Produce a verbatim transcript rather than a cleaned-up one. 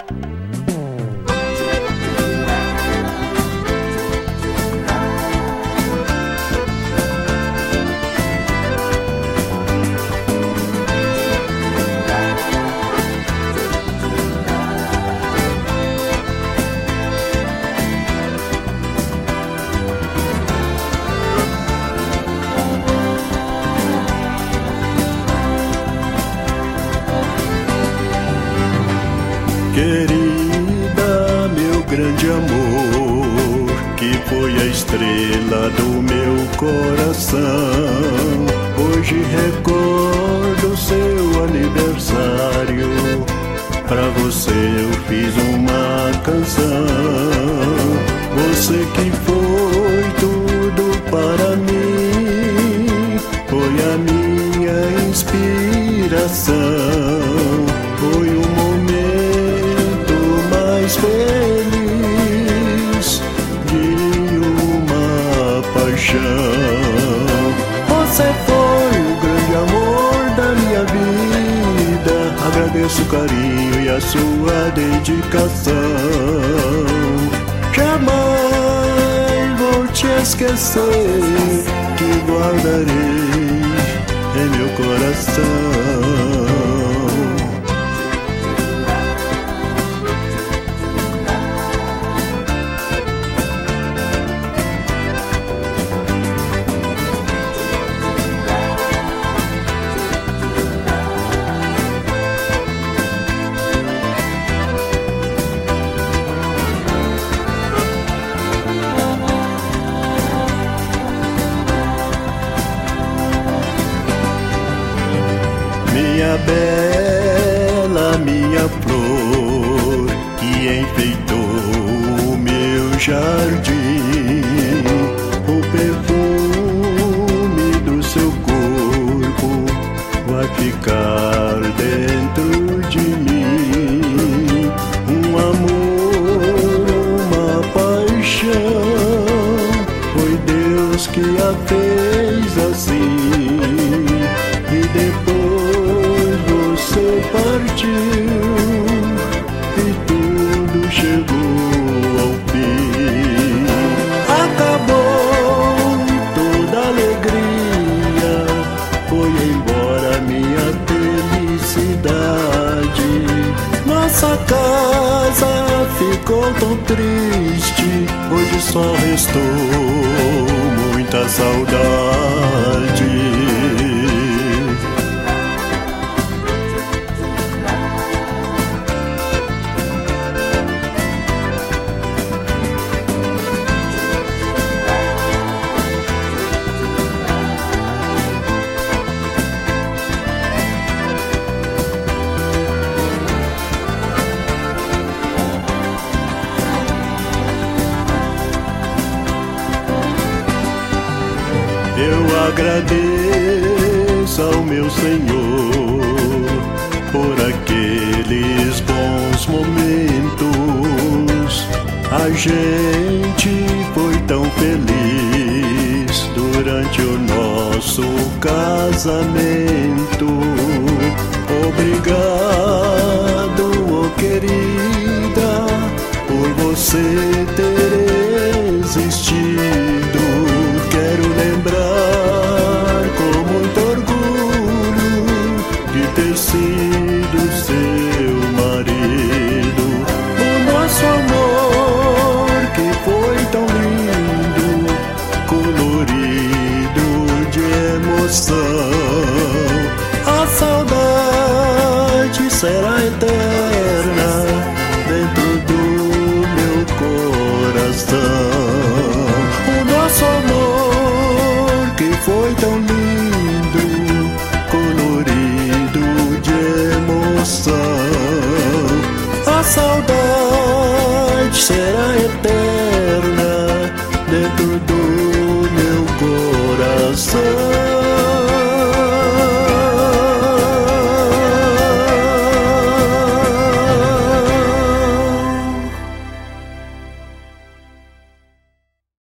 Querida, meu grande amor, que foi a estrela do meu coração. Hoje recordo seu aniversário, pra você eu fiz uma canção. Você que foi tudo para mim, foi a minha inspiração. Foi o feliz de uma paixão. Você foi o grande amor da minha vida. Agradeço o carinho e a sua dedicação. Jamais vou te esquecer, te guardarei em meu coração. Minha bela, minha flor, que enfeitou o meu jardim. O perfume do seu corpo vai ficar dentro de mim. Um amor, uma paixão, foi Deus que a fez assim. E depois você partiu e tudo chegou ao fim. Acabou toda a alegria, foi embora minha felicidade. Nossa casa ficou tão triste, hoje só restou muita saudade. Eu agradeço ao meu Senhor por aqueles bons momentos. A gente foi tão feliz durante o nosso casamento. Obrigado, oh querida, por você ter existido. Quero lembrar com muito orgulho de ter sido seu marido. O nosso amor que foi tão lindo, colorido de emoção. A saudade será eterna